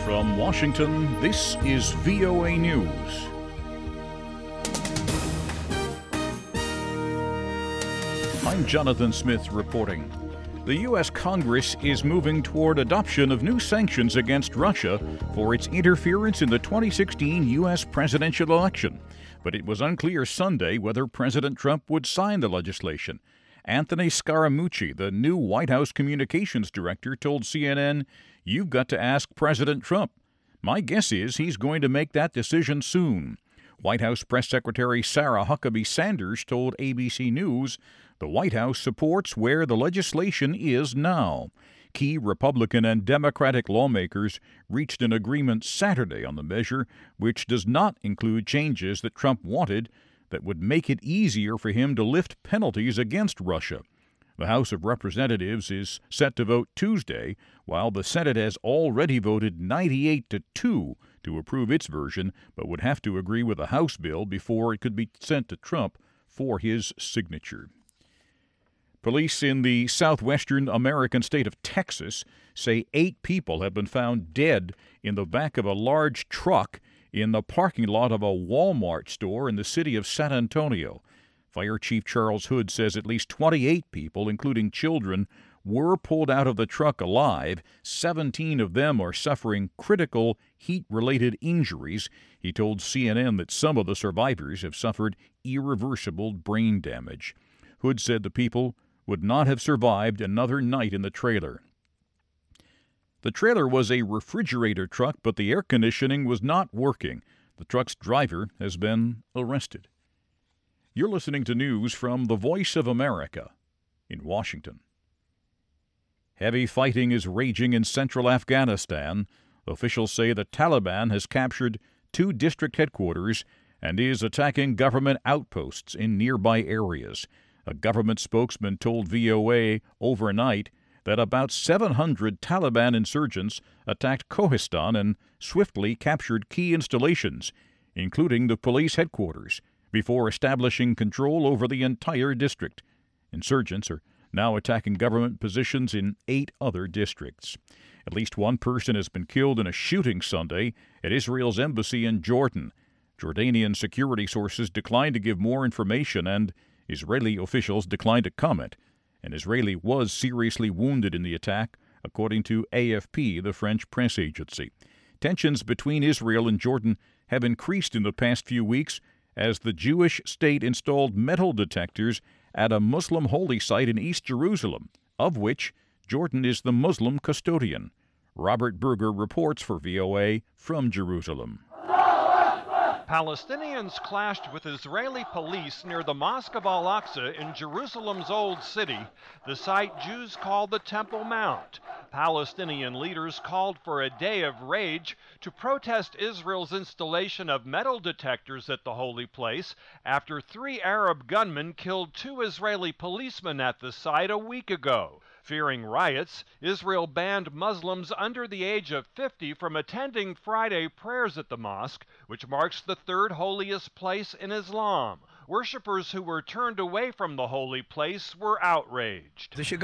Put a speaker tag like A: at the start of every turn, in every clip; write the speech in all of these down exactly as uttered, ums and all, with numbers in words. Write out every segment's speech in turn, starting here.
A: From Washington, this is V O A News. I'm Jonathan Smith reporting. The U S Congress is moving toward adoption of new sanctions against Russia for its interference in the twenty sixteen U S presidential election. But it was unclear Sunday whether President Trump would sign the legislation. Anthony Scaramucci, the new White House communications director, told C N N, "You've got to ask President Trump. My guess is he's going to make that decision soon." White House Press Secretary Sarah Huckabee Sanders told A B C News the White House supports where the legislation is now. Key Republican and Democratic lawmakers reached an agreement Saturday on the measure, which does not include changes that Trump wanted that would make it easier for him to lift penalties against Russia. The House of Representatives is set to vote Tuesday, while the Senate has already voted ninety-eight to two to approve its version, but would have to agree with the House bill before it could be sent to Trump for his signature. Police in the southwestern American state of Texas say eight people have been found dead in the back of a large truck in the parking lot of a Walmart store in the city of San Antonio. Fire Chief Charles Hood says at least twenty-eight people, including children, were pulled out of the truck alive. seventeen of them are suffering critical heat-related injuries. He told C N N that some of the survivors have suffered irreversible brain damage. Hood said the people would not have survived another night in the trailer. The trailer was a refrigerator truck, but the air conditioning was not working. The truck's driver has been arrested. You're listening to news from the Voice of America in Washington. Heavy fighting is raging in central Afghanistan. Officials say the Taliban has captured two district headquarters and is attacking government outposts in nearby areas. A government spokesman told V O A overnight that about seven hundred Taliban insurgents attacked Kohistan and swiftly captured key installations, including the police headquarters, before establishing control over the entire district. Insurgents are now attacking government positions in eight other districts. At least one person has been killed in a shooting Sunday at Israel's embassy in Jordan. Jordanian security sources declined to give more information, and Israeli officials declined to comment. An Israeli was seriously wounded in the attack, according to A F P, the French press agency. Tensions between Israel and Jordan have increased in the past few weeks as the Jewish state installed metal detectors at a Muslim holy site in East Jerusalem, of which Jordan is the Muslim custodian. Robert Berger reports for V O A from Jerusalem.
B: Palestinians clashed with Israeli police near the Mosque of Al-Aqsa in Jerusalem's Old City, the site Jews call the Temple Mount. Palestinian leaders called for a day of rage to protest Israel's installation of metal detectors at the holy place after three Arab gunmen killed two Israeli policemen at the site a week ago. Fearing riots, Israel banned Muslims under the age of fifty from attending Friday prayers at the mosque, which marks the third holiest place in Islam. Worshippers who were turned away from the holy place were outraged. This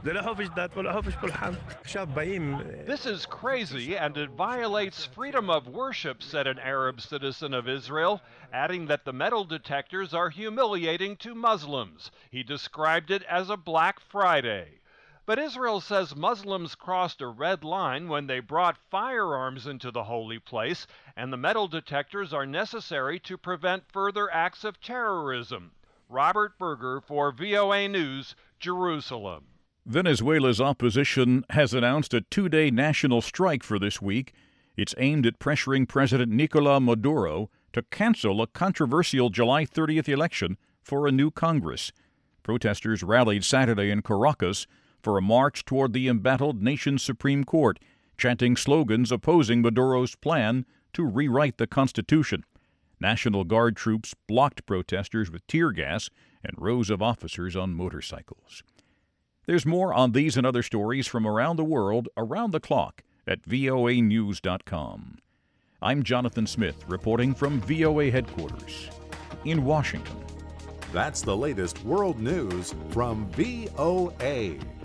B: is crazy and it violates freedom of worship, said an Arab citizen of Israel, adding that the metal detectors are humiliating to Muslims. He described it as a Black Friday. But Israel says Muslims crossed a red line when they brought firearms into the holy place, and the metal detectors are necessary to prevent further acts of terrorism. Robert Berger for V O A News, Jerusalem.
A: Venezuela's opposition has announced a two-day national strike for this week. It's aimed at pressuring President Nicolás Maduro to cancel a controversial July thirtieth election for a new Congress. Protesters rallied Saturday in Caracas for a march toward the embattled nation's Supreme Court, chanting slogans opposing Maduro's plan to rewrite the Constitution. National Guard troops blocked protesters with tear gas and rows of officers on motorcycles. There's more on these and other stories from around the world, around the clock, at V O A news dot com. I'm Jonathan Smith, reporting from V O A headquarters in Washington.
C: That's the latest world news from V O A.